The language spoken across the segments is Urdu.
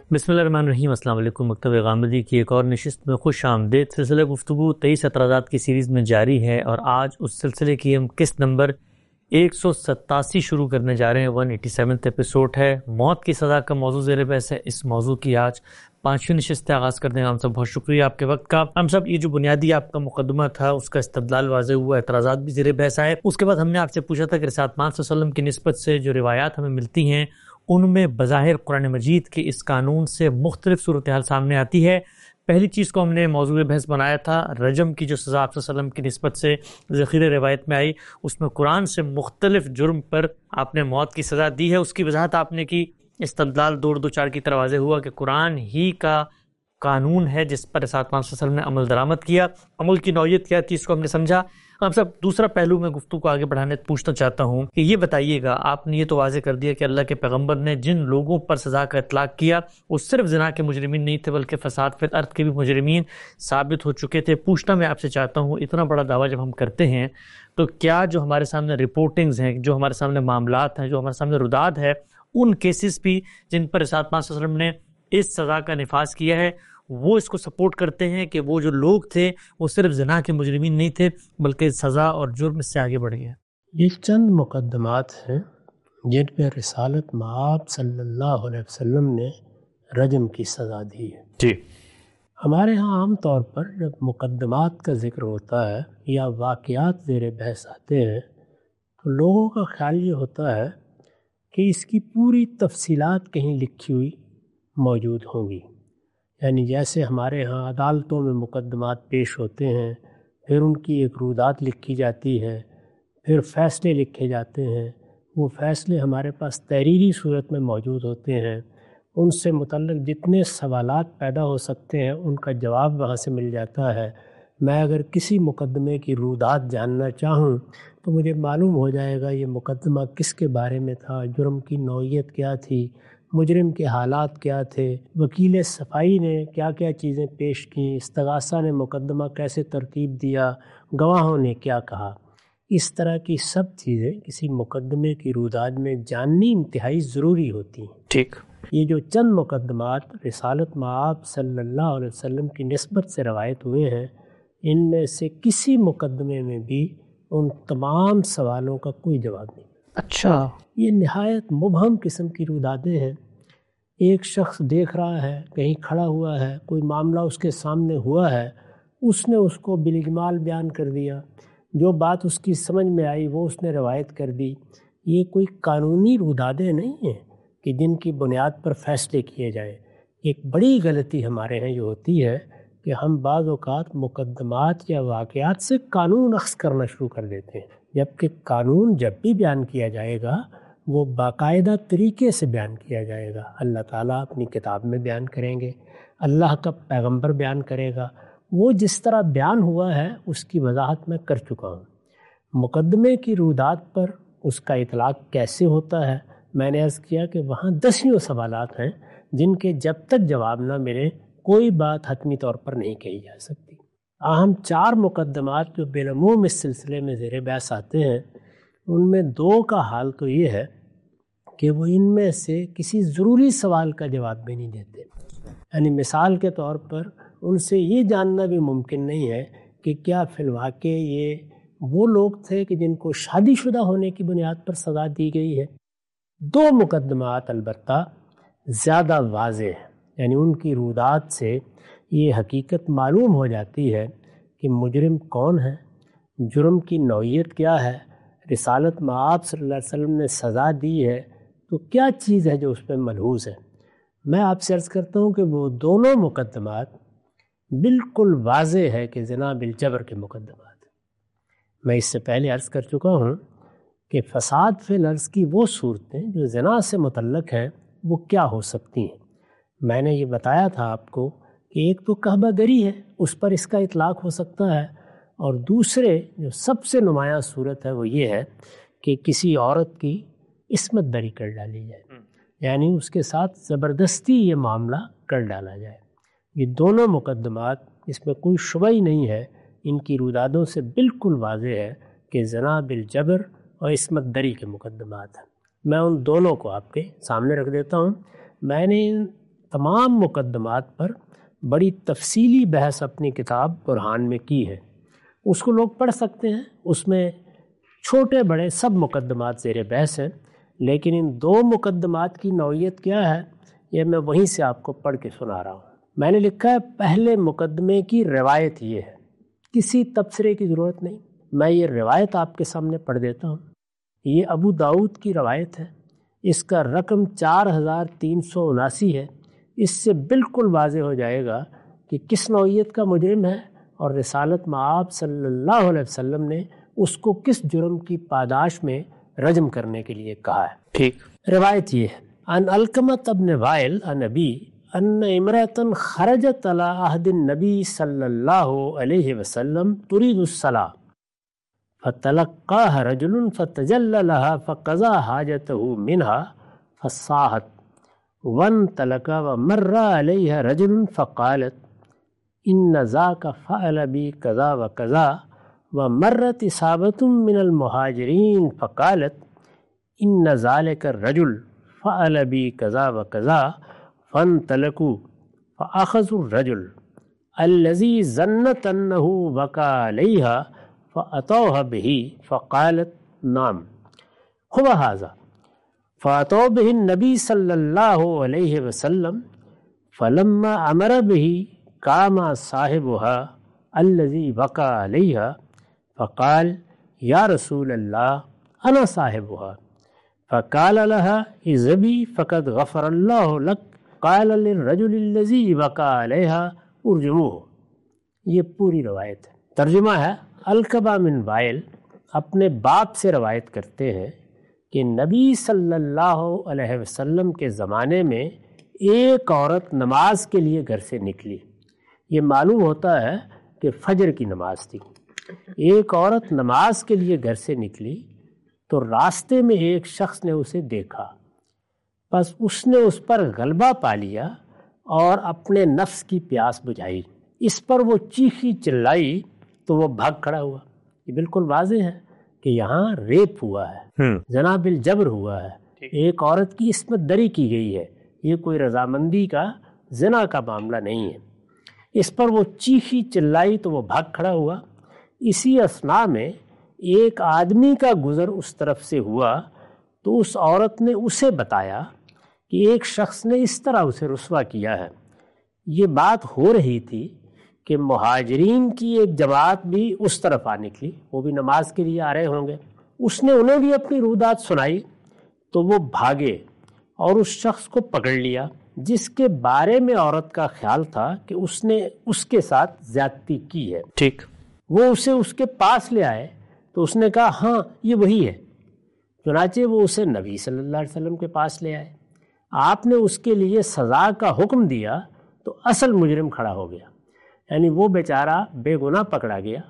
بسم اللہ الرحمن الرحیم۔ السلام علیکم۔ مکتب غامدی کی ایک اور نشست میں خوش آمدید۔ سلسلہ گفتگو 23 اعتراضات کی سیریز میں جاری ہے اور آج اس سلسلے کی ہم قسط نمبر 187 شروع کرنے جا رہے ہیں۔ 187 ایپیسوڈ ہے۔ موت کی سزا کا موضوع زیر بحث ہے۔ اس موضوع کی آج 5ویں نشست سے آغاز کرتے ہیں۔ ہم سب بہت شکریہ آپ کے وقت کا۔ ہم سب یہ جو بنیادی آپ کا مقدمہ تھا اس کا استدلال واضح ہوا، اعتراضات بھی زیر بحث آئے۔ اس کے بعد ہم نے آپ سے پوچھا تھا کہ رسالت پاک صلی اللہ علیہ وسلم کی نسبت سے جو روایات ہمیں ملتی ہیں ان میں بظاہر قرآن مجید کے اس قانون سے مختلف صورتحال سامنے آتی ہے۔ پہلی چیز کو ہم نے موضوع بحث بنایا تھا رجم کی جو سزا آپ صلی اللہ علیہ وسلم کی نسبت سے ذخیرہ روایت میں آئی، اس میں قرآن سے مختلف جرم پر آپ نے موت کی سزا دی ہے۔ اس کی وضاحت آپ نے کی، استدلال 2-4 کی طرح واضح ہوا کہ قرآن ہی کا قانون ہے جس پر رسالت پاک صلی اللہ علیہ وسلم نے عمل درآمد کیا۔ عمل کی نوعیت کیا تھی اس کو ہم نے سمجھا۔ ہم سب دوسرا پہلو میں گفتگو کو آگے بڑھانے پوچھنا چاہتا ہوں کہ یہ بتائیے گا، آپ نے یہ تو واضح کر دیا کہ اللہ کے پیغمبر نے جن لوگوں پر سزا کا اطلاق کیا وہ صرف زنا کے مجرمین نہیں تھے بلکہ فساد فی الارض کے بھی مجرمین ثابت ہو چکے تھے۔ پوچھنا میں آپ سے چاہتا ہوں، اتنا بڑا دعویٰ جب ہم کرتے ہیں تو کیا جو ہمارے سامنے رپورٹنگز ہیں، جو ہمارے سامنے معاملات ہیں، جو ہمارے سامنے رداد ہے، ان کیسز بھی جن پر رسالت پاک صلی اللہ علیہ وسلم نے اس سزا کا نفاذ کیا ہے وہ اس کو سپورٹ کرتے ہیں کہ وہ جو لوگ تھے وہ صرف زنا کے مجرمین نہیں تھے بلکہ سزا اور جرم اس سے آگے بڑھ گئے؟ یہ چند مقدمات ہیں جن پہ رسالت مآب صلی اللہ علیہ وسلم نے رجم کی سزا دی ہے۔ جی، ہمارے ہاں عام طور پر جب مقدمات کا ذکر ہوتا ہے یا واقعات زیر بحث آتے ہیں تو لوگوں کا خیال یہ ہوتا ہے کہ اس کی پوری تفصیلات کہیں لکھی ہوئی موجود ہوں گی، یعنی جیسے ہمارے ہاں عدالتوں میں مقدمات پیش ہوتے ہیں، پھر ان کی ایک رودات لکھی جاتی ہے، پھر فیصلے لکھے جاتے ہیں، وہ فیصلے ہمارے پاس تحریری صورت میں موجود ہوتے ہیں، ان سے متعلق جتنے سوالات پیدا ہو سکتے ہیں ان کا جواب وہاں سے مل جاتا ہے۔ میں اگر کسی مقدمے کی رودات جاننا چاہوں تو مجھے معلوم ہو جائے گا یہ مقدمہ کس کے بارے میں تھا، جرم کی نوعیت کیا تھی، مجرم کے حالات کیا تھے، وکیل صفائی نے کیا کیا چیزیں پیش کیں، استغاثہ نے مقدمہ کیسے ترتیب دیا، گواہوں نے کیا کہا۔ اس طرح کی سب چیزیں کسی مقدمے کی روداد میں جاننی انتہائی ضروری ہوتی ہیں۔ ٹھیک، یہ جو چند مقدمات رسالت مآب صلی اللہ علیہ وسلم کی نسبت سے روایت ہوئے ہیں، ان میں سے کسی مقدمے میں بھی ان تمام سوالوں کا کوئی جواب نہیں۔ اچھا، یہ نہایت مبہم قسم کی رودادیں ہیں۔ ایک شخص دیکھ رہا ہے، کہیں کھڑا ہوا ہے، کوئی معاملہ اس کے سامنے ہوا ہے، اس نے اس کو بالاجمال بیان کر دیا، جو بات اس کی سمجھ میں آئی وہ اس نے روایت کر دی۔ یہ کوئی قانونی رودادیں نہیں ہیں کہ جن کی بنیاد پر فیصلے کیے جائیں۔ ایک بڑی غلطی ہمارے ہیں یہ ہوتی ہے کہ ہم بعض اوقات مقدمات یا واقعات سے قانون اخذ کرنا شروع کر دیتے ہیں، جبکہ قانون جب بھی بیان کیا جائے گا وہ باقاعدہ طریقے سے بیان کیا جائے گا۔ اللہ تعالیٰ اپنی کتاب میں بیان کریں گے، اللہ کا پیغمبر بیان کرے گا، وہ جس طرح بیان ہوا ہے اس کی وضاحت میں کر چکا ہوں۔ مقدمے کی رودات پر اس کا اطلاق کیسے ہوتا ہے، میں نے عرض کیا کہ وہاں دسیوں سوالات ہیں جن کے جب تک جواب نہ ملے کوئی بات حتمی طور پر نہیں کہی جا سکتی۔ اہم 4 مقدمات جو بالعموم اس سلسلے میں زیر بحث آتے ہیں ان میں 2 کا حال تو یہ ہے کہ وہ ان میں سے کسی ضروری سوال کا جواب بھی نہیں دیتے۔ یعنی مثال کے طور پر ان سے یہ جاننا بھی ممکن نہیں ہے کہ کیا فی الواقع یہ وہ لوگ تھے کہ جن کو شادی شدہ ہونے کی بنیاد پر سزا دی گئی ہے۔ 2 مقدمات البتہ زیادہ واضح ہیں، یعنی ان کی رودات سے یہ حقیقت معلوم ہو جاتی ہے کہ مجرم کون ہے، جرم کی نوعیت کیا ہے، رسالت مآب صلی اللہ علیہ وسلم نے سزا دی ہے تو کیا چیز ہے جو اس پہ ملحوظ ہے۔ میں آپ سے عرض کرتا ہوں کہ وہ دونوں مقدمات بالکل واضح ہے کہ زنا بالجبر کے مقدمات۔ میں اس سے پہلے عرض کر چکا ہوں کہ فساد فی الارض کی وہ صورتیں جو زنا سے متعلق ہیں وہ کیا ہو سکتی ہیں۔ میں نے یہ بتایا تھا آپ کو کہ ایک تو کعبہ گری ہے، اس پر اس کا اطلاق ہو سکتا ہے، اور دوسرے جو سب سے نمایاں صورت ہے وہ یہ ہے کہ کسی عورت کی عصمت دری کر ڈالی جائے، یعنی اس کے ساتھ زبردستی یہ معاملہ کر ڈالا جائے۔ یہ دونوں مقدمات اس میں کوئی شبہ ہی نہیں ہے، ان کی رودادوں سے بالکل واضح ہے کہ زنا بالجبر اور عصمت دری کے مقدمات ہیں۔ میں ان دونوں کو آپ کے سامنے رکھ دیتا ہوں۔ میں نے ان تمام مقدمات پر بڑی تفصیلی بحث اپنی کتاب برہان میں کی ہے، اس کو لوگ پڑھ سکتے ہیں۔ اس میں چھوٹے بڑے سب مقدمات زیر بحث ہیں، لیکن ان 2 مقدمات کی نوعیت کیا ہے یہ میں وہیں سے آپ کو پڑھ کے سنا رہا ہوں۔ میں نے لکھا ہے پہلے مقدمے کی روایت یہ ہے، کسی تبصرے کی ضرورت نہیں، میں یہ روایت آپ کے سامنے پڑھ دیتا ہوں۔ یہ ابو داؤد کی روایت ہے، اس کا رقم 4379 ہے۔ اس سے بالکل واضح ہو جائے گا کہ کس نوعیت کا مجرم ہے اور رسالت مآب صلی اللہ علیہ وسلم نے اس کو کس جرم کی پاداش میں رجم کرنے کے لیے کہا ہے۔ ٹھیک، روایت یہ ہے، ان علقمۃ ابن وائل عن ابی ان امرأة خرجت على عہد النبی صلی اللہ علیہ وسلم تريد الصلاة فتلقاها رجل فتجلى لها فقضى حاجته منها فصاحت وانطلق ومر عليها رجل فقالت ان ذاك فعل بي كذا وكذا ومرت اصابة من المهاجرين فقالت ان ذلك الرجل فعل بي كذا وكذا فانطلقوا فأخذوا الرجل الذي ظنت انه وقع عليها فأتوها به فقالت نعم هو هذا فأتوا به النبي صلى الله عليه وسلم فلما أمر به قام صاحبها الذي وقع عليها فقال يا رسول الله أنا صاحبها فقال لها اذهبي فقد غفر الله لك قال للرجل الذي وقع عليها ارجموه۔ یہ پوری روایت ہے۔ ترجمہ ہے، علقمہ بن وائل اپنے باپ سے روایت کرتے ہیں کہ نبی صلی اللہ علیہ وسلم کے زمانے میں ایک عورت نماز کے لیے گھر سے نکلی۔ یہ معلوم ہوتا ہے کہ فجر کی نماز تھی۔ ایک عورت نماز کے لیے گھر سے نکلی تو راستے میں ایک شخص نے اسے دیکھا، بس اس نے اس پر غلبہ پا لیا اور اپنے نفس کی پیاس بجھائی۔ اس پر وہ چیخی چلائی تو وہ بھاگ کھڑا ہوا۔ یہ بالکل واضح ہے کہ یہاں ریپ ہوا ہے، زنا بالجبر ہوا ہے، ایک عورت کی عصمت دری کی گئی ہے۔ یہ کوئی رضامندی کا زنا کا معاملہ نہیں ہے۔ اس پر وہ چیخی چلائی تو وہ بھاگ کھڑا ہوا۔ اسی اثناء میں ایک آدمی کا گزر اس طرف سے ہوا تو اس عورت نے اسے بتایا کہ ایک شخص نے اس طرح اسے رسوا کیا ہے۔ یہ بات ہو رہی تھی کہ مہاجرین کی ایک جماعت بھی اس طرف آ نکلی، وہ بھی نماز کے لیے آ رہے ہوں گے۔ اس نے انہیں بھی اپنی رودات سنائی تو وہ بھاگے اور اس شخص کو پکڑ لیا جس کے بارے میں عورت کا خیال تھا کہ اس نے اس کے ساتھ زیادتی کی ہے۔ ٹھیک، وہ اسے اس کے پاس لے آئے تو اس نے کہا ہاں یہ وہی ہے۔ چنانچہ وہ اسے نبی صلی اللہ علیہ وسلم کے پاس لے آئے۔ آپ نے اس کے لیے سزا کا حکم دیا تو اصل مجرم کھڑا ہو گیا، یعنی وہ بیچارہ بے گناہ پکڑا گیا۔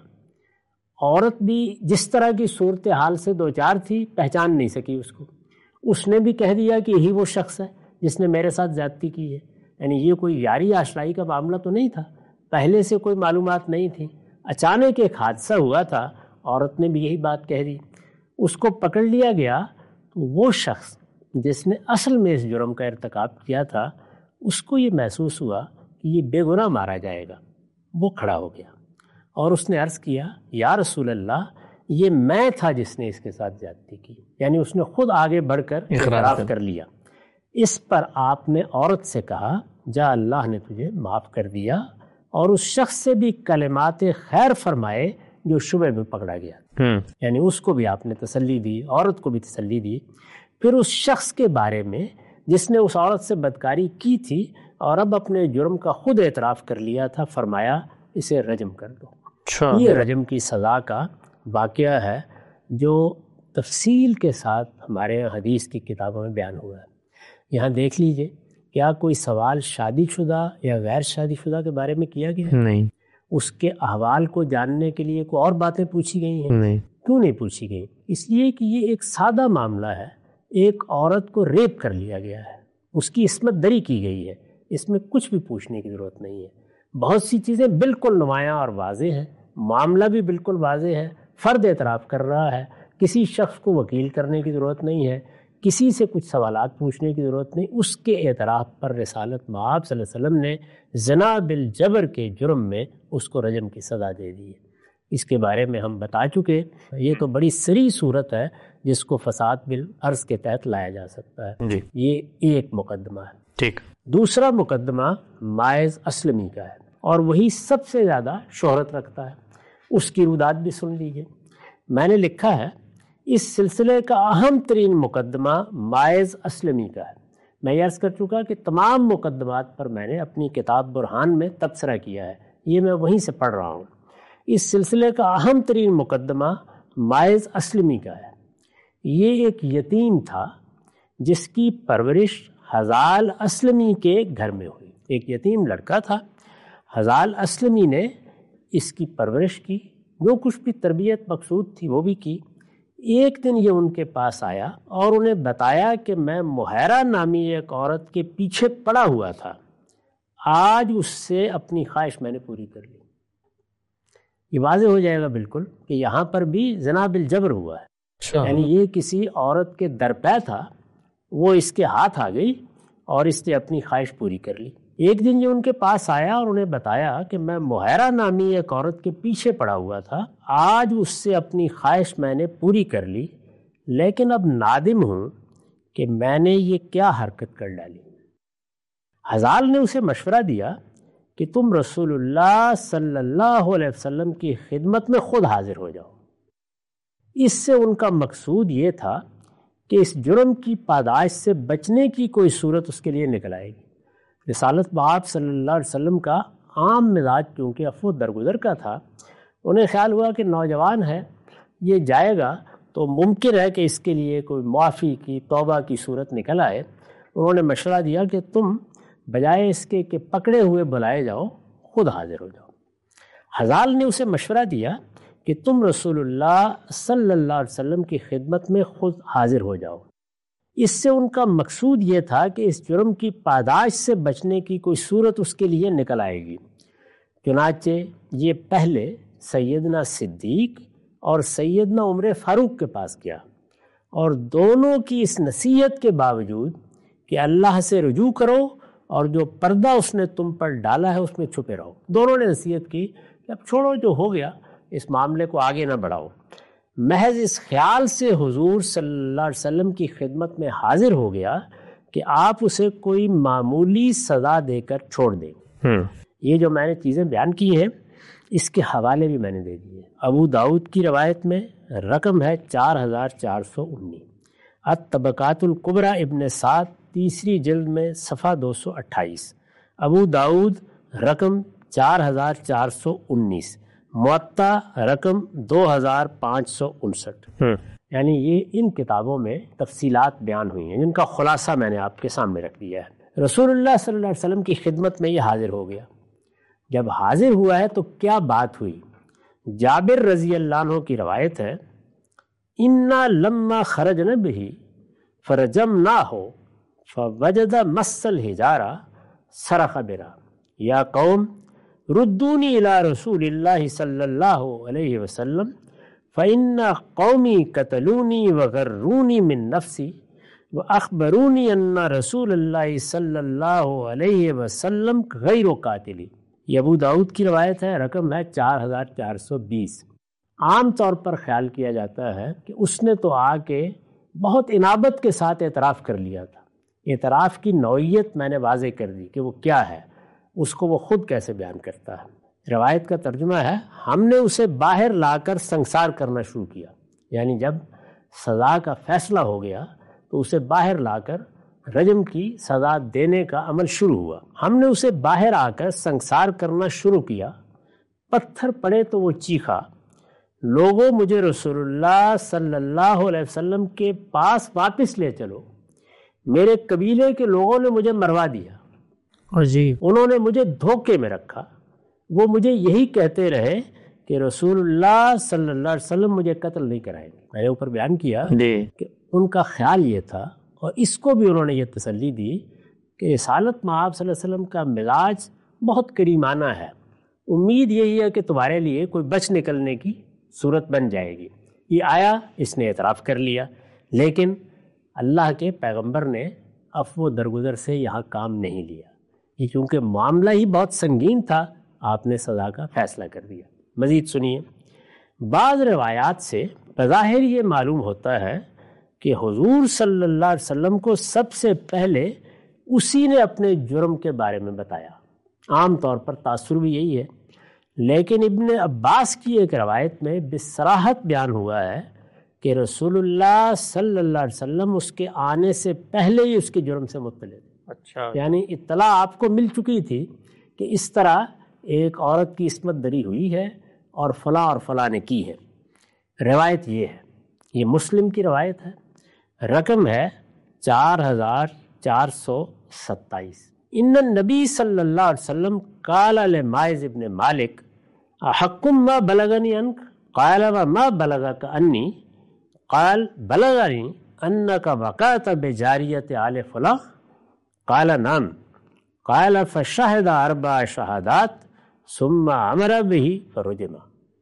عورت بھی جس طرح کی صورتحال سے دوچار تھی پہچان نہیں سکی اس کو۔ اس نے بھی کہہ دیا کہ یہی وہ شخص ہے جس نے میرے ساتھ زیادتی کی ہے۔ یعنی یہ کوئی یاری آشرائی کا معاملہ تو نہیں تھا، پہلے سے کوئی معلومات نہیں تھی، اچانک ایک حادثہ ہوا تھا، عورت نے بھی یہی بات کہہ دی۔ اس کو پکڑ لیا گیا تو وہ شخص جس نے اصل میں اس جرم کا ارتکاب کیا تھا اس کو یہ محسوس ہوا کہ یہ بے گناہ مارا جائے گا۔ وہ کھڑا ہو گیا اور اس نے عرض کیا یا رسول اللہ یہ میں تھا جس نے اس کے ساتھ زیادتی کی، یعنی اس نے خود آگے بڑھ کر اعتراف کر لیا۔ اس پر آپ نے عورت سے کہا جا اللہ نے تجھے معاف کر دیا، اور اس شخص سے بھی کلمات خیر فرمائے جو شبہ میں پکڑا گیا، یعنی اس کو بھی آپ نے تسلی دی، عورت کو بھی تسلی دی۔ پھر اس شخص کے بارے میں جس نے اس عورت سے بدکاری کی تھی اور اب اپنے جرم کا خود اعتراف کر لیا تھا، فرمایا اسے رجم کر دو۔ یہ رجم کی سزا کا واقعہ ہے جو تفصیل کے ساتھ ہمارے یہاں حدیث کی کتابوں میں بیان ہوا ہے۔ یہاں دیکھ لیجئے، کیا کوئی سوال شادی شدہ یا غیر شادی شدہ کے بارے میں کیا گیا؟ نہیں۔ اس کے احوال کو جاننے کے لیے کوئی اور باتیں پوچھی گئی ہیں؟ نہیں۔ کیوں نہیں پوچھی گئی؟ اس لیے کہ یہ ایک سادہ معاملہ ہے، ایک عورت کو ریپ کر لیا گیا ہے، اس کی عصمت دری کی گئی ہے، اس میں کچھ بھی پوچھنے کی ضرورت نہیں ہے۔ بہت سی چیزیں بالکل نمایاں اور واضح ہیں، معاملہ بھی بالکل واضح ہے، فرد اعتراف کر رہا ہے، کسی شخص کو وکیل کرنے کی ضرورت نہیں ہے، کسی سے کچھ سوالات پوچھنے کی ضرورت نہیں. اس کے اعتراف پر رسالت مآب صلی اللہ علیہ وسلم نے زنا بالجبر کے جرم میں اس کو رجم کی سزا دے دی ہے. اس کے بارے میں ہم بتا چکے. یہ تو بڑی صریح صورت ہے جس کو فساد بالعرض کے تحت لایا جا سکتا ہے جی. یہ ایک مقدمہ ہے. ٹھیک. دوسرا مقدمہ ماعز اسلمی کا ہے اور وہی سب سے زیادہ شہرت رکھتا ہے. اس کی رودات بھی سن لیجیے. میں نے لکھا ہے اس سلسلے کا اہم ترین مقدمہ ماعز اسلمی کا ہے. میں یہ عرض کر چکا کہ تمام مقدمات پر میں نے اپنی کتاب برہان میں تبصرہ کیا ہے. یہ میں وہیں سے پڑھ رہا ہوں. اس سلسلے کا اہم ترین مقدمہ ماعز اسلمی کا ہے. یہ ایک یتیم تھا جس کی پرورش حزال اسلمی کے گھر میں ہوئی. ایک یتیم لڑکا تھا. حزال اسلمی نے اس کی پرورش کی، جو کچھ بھی تربیت مقصود تھی وہ بھی کی. ایک دن یہ ان کے پاس آیا اور انہیں بتایا کہ میں مہیرہ نامی ایک عورت کے پیچھے پڑا ہوا تھا. آج اس سے اپنی خواہش میں نے پوری کر لی. یہ واضح ہو جائے گا بالکل کہ یہاں پر بھی زنا بالجبر ہوا ہے. یعنی یہ کسی عورت کے درپے تھا، وہ اس کے ہاتھ آ گئی اور اس نے اپنی خواہش پوری کر لی. ایک دن یہ ان کے پاس آیا اور انہیں بتایا کہ میں مہیرہ نامی ایک عورت کے پیچھے پڑا ہوا تھا. آج اس سے اپنی خواہش میں نے پوری کر لی، لیکن اب نادم ہوں کہ میں نے یہ کیا حرکت کر ڈالی. حزال نے اسے مشورہ دیا کہ تم رسول اللہ صلی اللہ علیہ وسلم کی خدمت میں خود حاضر ہو جاؤ. اس سے ان کا مقصود یہ تھا کہ اس جرم کی پاداش سے بچنے کی کوئی صورت اس کے لیے نکل آئے گی. رسالت مآب صلی اللہ علیہ وسلم کا عام مزاج چونکہ عفو درگزر کا تھا، انہیں خیال ہوا کہ نوجوان ہے، یہ جائے گا تو ممکن ہے کہ اس کے لیے کوئی معافی کی، توبہ کی صورت نکل آئے. انہوں نے مشورہ دیا کہ تم بجائے اس کے کہ پکڑے ہوئے بلائے جاؤ، خود حاضر ہو جاؤ. حزال نے اسے مشورہ دیا کہ تم رسول اللہ صلی اللہ علیہ وسلم کی خدمت میں خود حاضر ہو جاؤ. اس سے ان کا مقصود یہ تھا کہ اس جرم کی پاداش سے بچنے کی کوئی صورت اس کے لیے نکل آئے گی. چنانچہ یہ پہلے سیدنا صدیق اور سیدنا عمر فاروق کے پاس گیا اور دونوں کی اس نصیحت کے باوجود کہ اللہ سے رجوع کرو اور جو پردہ اس نے تم پر ڈالا ہے اس میں چھپے رہو، دونوں نے نصیحت کی کہ اب چھوڑو جو ہو گیا، اس معاملے کو آگے نہ بڑھاؤ. محض اس خیال سے حضور صلی اللہ علیہ وسلم کی خدمت میں حاضر ہو گیا کہ آپ اسے کوئی معمولی سزا دے کر چھوڑ دیں. یہ جو میں نے چیزیں بیان کی ہیں اس کے حوالے بھی میں نے دے دیے. ابو داؤد کی روایت میں رقم ہے 4419. الطبقات الکبریٰ ابن سعد تیسری جلد میں صفحہ 228. ابو داؤد رقم 4419. معطا رقم 2559. یعنی یہ ان کتابوں میں تفصیلات بیان ہوئی ہیں جن کا خلاصہ میں نے آپ کے سامنے رکھ دیا ہے. رسول اللہ صلی اللہ علیہ وسلم کی خدمت میں یہ حاضر ہو گیا. جب حاضر ہوا ہے تو کیا بات ہوئی؟ جابر رضی اللہ عنہ کی روایت ہے، انا لما خرجنا به فرجمناه فوجد مس الحجارہ صرخ برا یا قوم ردونی الی رسول اللہ صلی اللہ علیہ وسلم فإن قومی قتلونی وغرونی من نفسی واخبرونی ان رسول اللہ صلی اللہ علیہ وسلم غیر قاتلی. یہ ابو داؤد کی روایت ہے، رقم ہے 4420. عام طور پر خیال کیا جاتا ہے کہ اس نے تو آ کے بہت انابت کے ساتھ اعتراف کر لیا تھا. اعتراف کی نوعیت میں نے واضح کر دی کہ وہ کیا ہے، اس کو وہ خود کیسے بیان کرتا ہے. روایت کا ترجمہ ہے، ہم نے اسے باہر لا کر سنسار کرنا شروع کیا. یعنی جب سزا کا فیصلہ ہو گیا تو اسے باہر لا کر رجم کی سزا دینے کا عمل شروع ہوا. ہم نے اسے باہر آ کر سنسار کرنا شروع کیا. پتھر پڑے تو وہ چیخا، لوگوں مجھے رسول اللہ صلی اللہ علیہ وسلم کے پاس واپس لے چلو. میرے قبیلے کے لوگوں نے مجھے مروا دیا، انہوں نے مجھے دھوکے میں رکھا. وہ مجھے یہی کہتے رہے کہ رسول اللہ صلی اللہ علیہ وسلم مجھے قتل نہیں کرائیں گے. میں نے اوپر بیان کیا کہ ان کا خیال یہ تھا، اور اس کو بھی انہوں نے یہ تسلی دی کہ رسالت مآب صلی اللہ علیہ وسلم کا مزاج بہت کریمانہ ہے. امید یہی ہے کہ تمہارے لیے کوئی بچ نکلنے کی صورت بن جائے گی. یہ آیا، اس نے اعتراف کر لیا، لیکن اللہ کے پیغمبر نے عفو و درگزر سے یہاں کام نہیں لیا، یہ چونکہ معاملہ ہی بہت سنگین تھا، آپ نے سزا کا فیصلہ کر دیا۔ مزید سنیے، بعض روایات سے بظاہر یہ معلوم ہوتا ہے کہ حضور صلی اللہ علیہ وسلم کو سب سے پہلے اسی نے اپنے جرم کے بارے میں بتایا۔ عام طور پر تاثر بھی یہی ہے، لیکن ابن عباس کی ایک روایت میں بصراحت بیان ہوا ہے کہ رسول اللہ صلی اللہ علیہ وسلم اس کے آنے سے پہلے ہی اس کے جرم سے مطلع تھے۔ اچھا، یعنی اطلاع آپ کو مل چکی تھی کہ اس طرح ایک عورت کی عصمت دری ہوئی ہے اور فلاں نے کی ہے۔ روایت یہ ہے، یہ مسلم کی روایت ہے، رقم ہے 4427۔ ان النبی صلی اللہ علیہ وسلم قال لماعز ابن مالک احکم ما بلغنی عنک قال وما بلغک انی قال بلغنی انک وقعت بجاریت آل فلاں قال نعم قال فشہد 4 شہادات ثم امر به فرجم۔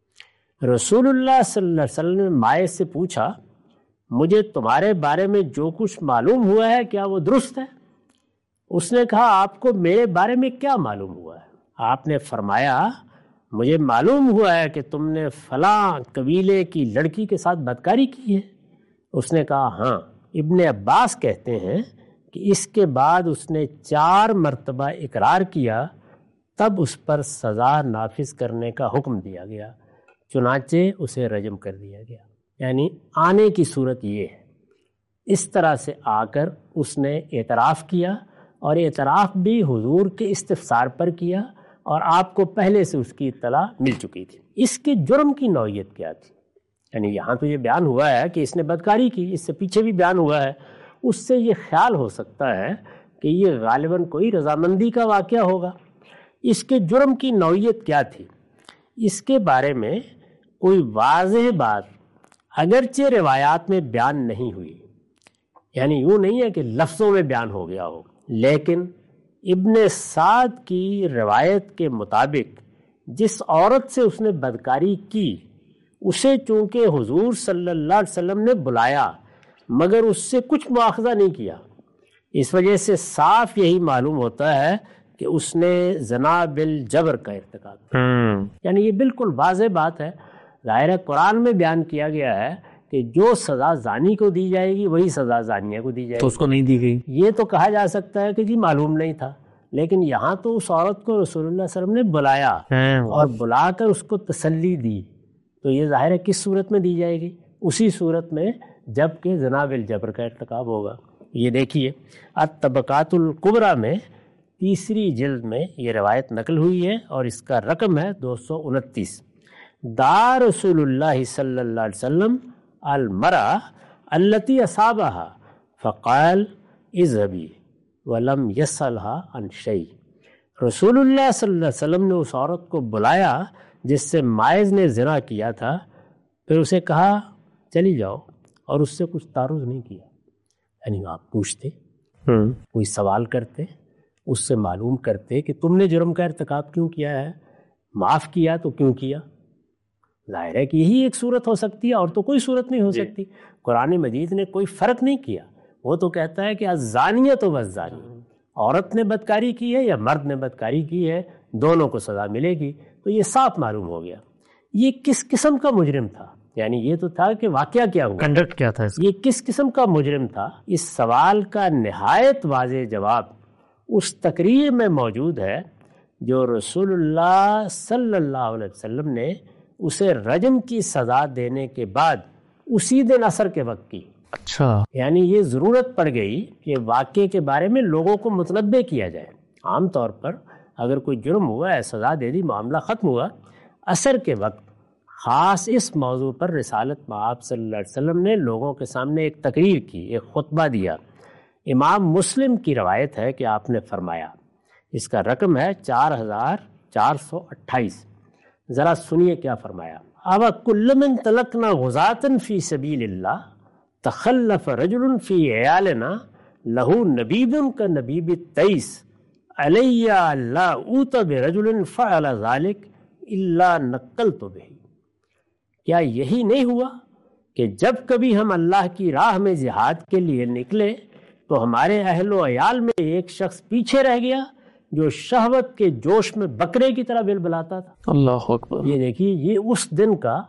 رسول اللہ صلی اللہ علیہ وسلم نے ماعز سے پوچھا، مجھے تمہارے بارے میں جو کچھ معلوم ہوا ہے کیا وہ درست ہے؟ اس نے کہا، آپ کو میرے بارے میں کیا معلوم ہوا ہے؟ آپ نے فرمایا، مجھے معلوم ہوا ہے کہ تم نے فلاں قبیلے کی لڑکی کے ساتھ بدکاری کی ہے۔ اس نے کہا ہاں۔ ابن عباس کہتے ہیں کہ اس کے بعد اس نے 4 مرتبہ اقرار کیا، تب اس پر سزا نافذ کرنے کا حکم دیا گیا، چنانچہ اسے رجم کر دیا گیا۔ یعنی آنے کی صورت یہ ہے، اس طرح سے آ کر اس نے اعتراف کیا، اور اعتراف بھی حضور کے استفسار پر کیا، اور آپ کو پہلے سے اس کی اطلاع مل چکی تھی۔ اس کے جرم کی نوعیت کیا تھی؟ یعنی یہاں تو یہ بیان ہوا ہے کہ اس نے بدکاری کی، اس سے پیچھے بھی بیان ہوا ہے، اس سے یہ خیال ہو سکتا ہے کہ یہ غالباً کوئی رضامندی کا واقعہ ہوگا۔ اس کے جرم کی نوعیت کیا تھی؟ اس کے بارے میں کوئی واضح بات اگرچہ روایات میں بیان نہیں ہوئی، یعنی یوں نہیں ہے کہ لفظوں میں بیان ہو گیا ہو، لیکن ابن سعد کی روایت کے مطابق جس عورت سے اس نے بدکاری کی، اسے چونکہ حضور صلی اللہ علیہ وسلم نے بلایا مگر اس سے کچھ مواخذہ نہیں کیا، اس وجہ سے صاف یہی معلوم ہوتا ہے کہ اس نے زنا بالجبر کا ارتکاب کیا۔ یعنی یہ بالکل واضح بات ہے، ظاہر قرآن میں بیان کیا گیا ہے کہ جو سزا زانی کو دی جائے گی وہی سزا زانیہ کو دی جائے گی، تو اس کو نہیں دی گئی۔ یہ تو کہا جا سکتا ہے کہ جی معلوم نہیں تھا، لیکن یہاں تو اس عورت کو رسول اللہ صلی اللہ علیہ وسلم نے بلایا اور بلا کر اس کو تسلی دی، تو یہ ظاہر ہے کس صورت میں دی جائے گی؟ اسی صورت میں جب کہ زنا بالجبر کا ارتکاب ہوگا۔ یہ دیکھیے الطبقات الکبریٰ میں 3 جلد میں یہ روایت نقل ہوئی ہے، اور اس کا رقم ہے 229۔ دار رسول اللہ صلی اللہ علیہ وسلم المرأة التي اصابها فقال اذهبي ولم يسألها عن شيء۔ رسول اللہ صلی اللہ علیہ وسلم نے اس عورت کو بلایا جس سے ماعز نے زنا کیا تھا، پھر اسے کہا چلی جاؤ، اور اس سے کچھ تعرض نہیں کیا۔ یعنی آپ پوچھتے، کوئی سوال کرتے، اس سے معلوم کرتے کہ تم نے جرم کا ارتکاب کیوں کیا ہے، معاف کیا تو کیوں کیا؟ ظاہر ہے کہ یہی ایک صورت ہو سکتی ہے، اور تو کوئی صورت نہیں ہو سکتی۔ قرآن مجید نے کوئی فرق نہیں کیا، وہ تو کہتا ہے کہ الزانیۃ والزانی، عورت نے بدکاری کی ہے یا مرد نے بدکاری کی ہے، دونوں کو سزا ملے گی۔ تو یہ صاف معلوم ہو گیا یہ کس قسم کا مجرم تھا، یعنی یہ تو تھا کہ واقعہ کیا ہوا، کنڈکٹ کیا تھا، یہ کس قسم کا مجرم تھا۔ اس سوال کا نہایت واضح جواب اس تقریر میں موجود ہے جو رسول اللہ صلی اللہ علیہ وسلم نے اسے رجم کی سزا دینے کے بعد اسی دن عصر کے وقت کی۔ اچھا، یعنی یہ ضرورت پڑ گئی کہ واقعے کے بارے میں لوگوں کو متنبع کیا جائے۔ عام طور پر اگر کوئی جرم ہوا ہے، سزا دے دی، معاملہ ختم ہوا، عصر کے وقت خاص اس موضوع پر رسالت مآب صلی اللہ علیہ وسلم نے لوگوں کے سامنے ایک تقریر کی، ایک خطبہ دیا۔ امام مسلم کی روایت ہے کہ آپ نے فرمایا، اس کا رقم ہے 4428۔ ذرا سنیے کیا فرمایا۔ اب کل من تلقنا غزاة فی سبیل اللہ تخلف رجل فی عیالنا لہو نبیب کا نبیب التیس علی لا اوت برجل فعل ذلک الا نقلت بہ۔ کیا یہی نہیں ہوا کہ جب کبھی ہم اللہ کی راہ میں جہاد کے لیے نکلے تو ہمارے اہل و عیال میں ایک شخص پیچھے رہ گیا جو شہوت کے جوش میں بکرے کی طرح بلبلاتا تھا. اللہ اکبر. یہ دیکھیے، یہ اس دن کا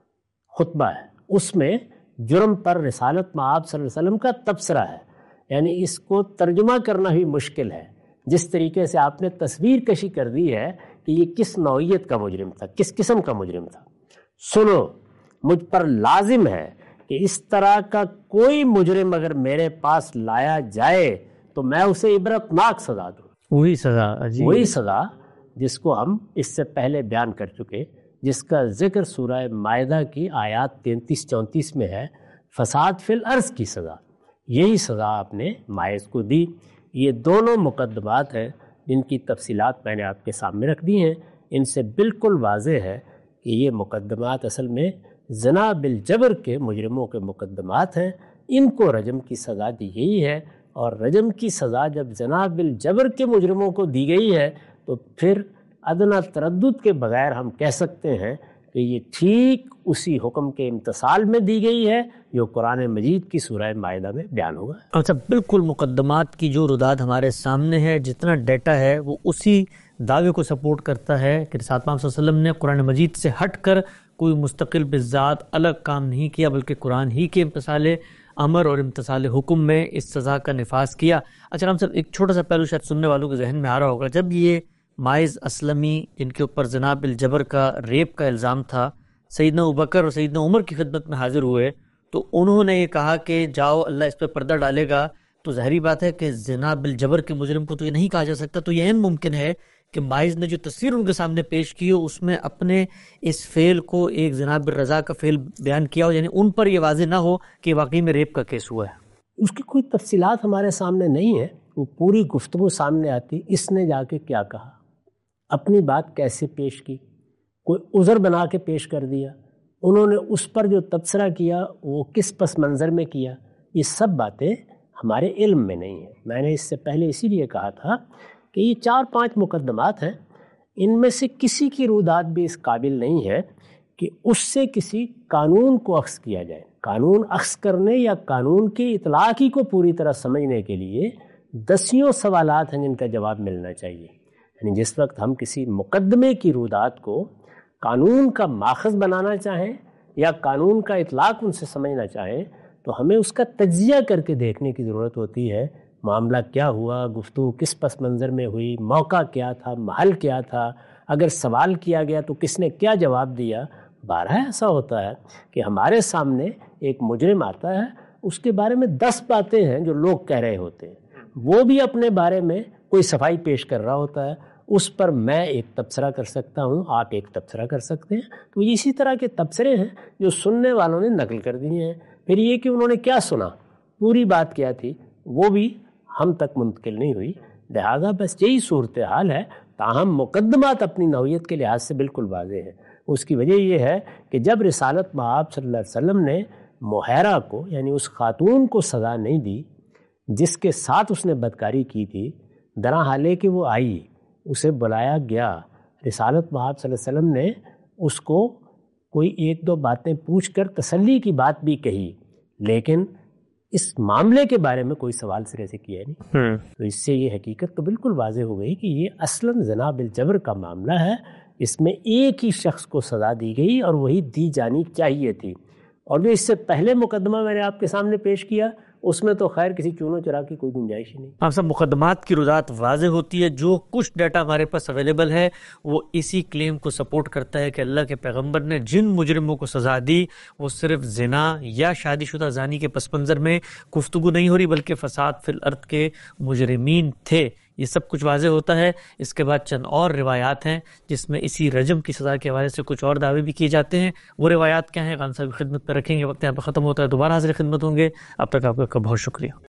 خطبہ ہے، اس میں جرم پر رسالت مآب صلی اللہ علیہ وسلم کا تبصرہ ہے. یعنی اس کو ترجمہ کرنا بھی مشکل ہے. جس طریقے سے آپ نے تصویر کشی کر دی ہے کہ یہ کس نوعیت کا مجرم تھا، کس قسم کا مجرم تھا. سنو، مجھ پر لازم ہے کہ اس طرح کا کوئی مجرم اگر میرے پاس لایا جائے تو میں اسے عبرتناک سزا دوں. وہی سزا، وہی سزا جس کو ہم اس سے پہلے بیان کر چکے، جس کا ذکر سورہ مائدہ کی آیات 33-34 میں ہے، فساد فی الارض کی سزا. یہی سزا آپ نے ماعز کو دی. یہ دونوں مقدمات ہیں جن کی تفصیلات میں نے آپ کے سامنے رکھ دی ہیں. ان سے بالکل واضح ہے کہ یہ مقدمات اصل میں زنا بالجبر کے مجرموں کے مقدمات ہیں. ان کو رجم کی سزا دی گئی ہے، اور رجم کی سزا جب زنا بالجبر کے مجرموں کو دی گئی ہے تو پھر ادنیٰ تردد کے بغیر ہم کہہ سکتے ہیں کہ یہ ٹھیک اسی حکم کے امتثال میں دی گئی ہے جو قرآن مجید کی سورہ مائدہ میں بیان ہوگا. اچھا، بالکل مقدمات کی جو رداد ہمارے سامنے ہے، جتنا ڈیٹا ہے وہ اسی دعوے کو سپورٹ کرتا ہے کہ رسول اللہ صلی اللہ علیہ وسلم نے قرآن مجید سے ہٹ کر کوئی مستقل بذات الگ کام نہیں کیا، بلکہ قرآن ہی کے امتثال امر اور امتثال حکم میں اس سزا کا نفاذ کیا. اچھا رام صاحب، ایک چھوٹا سا پہلو شاید سننے والوں کے ذہن میں آ رہا ہوگا، جب یہ ماعز اسلمی جن کے اوپر زنا بالجبر کا ریپ کا الزام تھا سیدنا ابوبکر اور سیدنا عمر کی خدمت میں حاضر ہوئے تو انہوں نے یہ کہا کہ جاؤ اللہ اس پہ پردہ ڈالے گا، تو ظاہری بات ہے کہ زنا بالجبر کے مجرم کو تو یہ نہیں کہا جا سکتا. تو یہ ممکن ہے کہ ماعز نے جو تصویر ان کے سامنے پیش کی ہو اس میں اپنے اس فعل کو ایک زنا بالرضا کا فعل بیان کیا ہو، یعنی ان پر یہ واضح نہ ہو کہ واقعی میں ریپ کا کیس ہوا ہے. اس کی کوئی تفصیلات ہمارے سامنے نہیں ہے. وہ پوری گفتگو سامنے آتی، اس نے جا کے کیا کہا، اپنی بات کیسے پیش کی، کوئی عذر بنا کے پیش کر دیا، انہوں نے اس پر جو تبصرہ کیا وہ کس پس منظر میں کیا. یہ سب باتیں ہمارے علم میں نہیں ہیں. میں نے اس سے پہلے اسی لیے کہا تھا کہ یہ 4-5 مقدمات ہیں، ان میں سے کسی کی روداد بھی اس قابل نہیں ہے کہ اس سے کسی قانون کو اخذ کیا جائے. قانون اخذ کرنے یا قانون کی اطلاقی کو پوری طرح سمجھنے کے لیے دسیوں سوالات ہیں جن کا جواب ملنا چاہیے. یعنی جس وقت ہم کسی مقدمے کی روداد کو قانون کا ماخذ بنانا چاہیں یا قانون کا اطلاق ان سے سمجھنا چاہیں تو ہمیں اس کا تجزیہ کر کے دیکھنے کی ضرورت ہوتی ہے. معاملہ کیا ہوا، گفتگو کس پس منظر میں ہوئی، موقع کیا تھا، محل کیا تھا، اگر سوال کیا گیا تو کس نے کیا جواب دیا. بارہا ایسا ہوتا ہے کہ ہمارے سامنے ایک مجرم آتا ہے، اس کے بارے میں 10 باتیں ہیں جو لوگ کہہ رہے ہوتے ہیں، وہ بھی اپنے بارے میں کوئی صفائی پیش کر رہا ہوتا ہے، اس پر میں ایک تبصرہ کر سکتا ہوں، آپ ایک تبصرہ کر سکتے ہیں. تو اسی طرح کے تبصرے ہیں جو سننے والوں نے نقل کر دیے ہیں. پھر یہ کہ انہوں نے کیا سنا، پوری بات کیا تھی، وہ بھی ہم تک منتقل نہیں ہوئی. لہذا بس یہی صورتحال ہے. تاہم مقدمات اپنی نوعیت کے لحاظ سے بالکل واضح ہیں. اس کی وجہ یہ ہے کہ جب رسالت مآب صلی اللہ علیہ وسلم نے مہیرہ کو یعنی اس خاتون کو سزا نہیں دی جس کے ساتھ اس نے بدکاری کی تھی، درا حالے کہ وہ آئی، اسے بلایا گیا، رسالت مآب صلی اللہ علیہ وسلم نے اس کو کوئی 1-2 باتیں پوچھ کر تسلی کی بات بھی کہی، لیکن اس معاملے کے بارے میں کوئی سوال سرے سے کیا نہیں. تو اس سے یہ حقیقت تو بالکل واضح ہو گئی کہ یہ اصلاً زنا بالجبر کا معاملہ ہے. اس میں ایک ہی شخص کو سزا دی گئی اور وہی دی جانی چاہیے تھی. اور جو اس سے پہلے مقدمہ میں نے آپ کے سامنے پیش کیا اس میں تو خیر کسی چونو چرا کی کوئی گنجائش ہی نہیں. آپ سب مقدمات کی رضاعت واضح ہوتی ہے. جو کچھ ڈیٹا ہمارے پاس اویلیبل ہے وہ اسی کلیم کو سپورٹ کرتا ہے کہ اللہ کے پیغمبر نے جن مجرموں کو سزا دی وہ صرف زنا یا شادی شدہ زانی کے پس منظر میں گفتگو نہیں ہو رہی بلکہ فساد فی الارض کے مجرمین تھے. یہ سب کچھ واضح ہوتا ہے. اس کے بعد چند اور روایات ہیں جس میں اسی رجم کی سزا کے حوالے سے کچھ اور دعوے بھی کیے جاتے ہیں. وہ روایات کیا ہیں خان صاحب کی خدمت میں رکھیں گے. وقت یہاں پہ ختم ہوتا ہے. دوبارہ حاضر خدمت ہوں گے. اب تک آپ کا بہت شکریہ.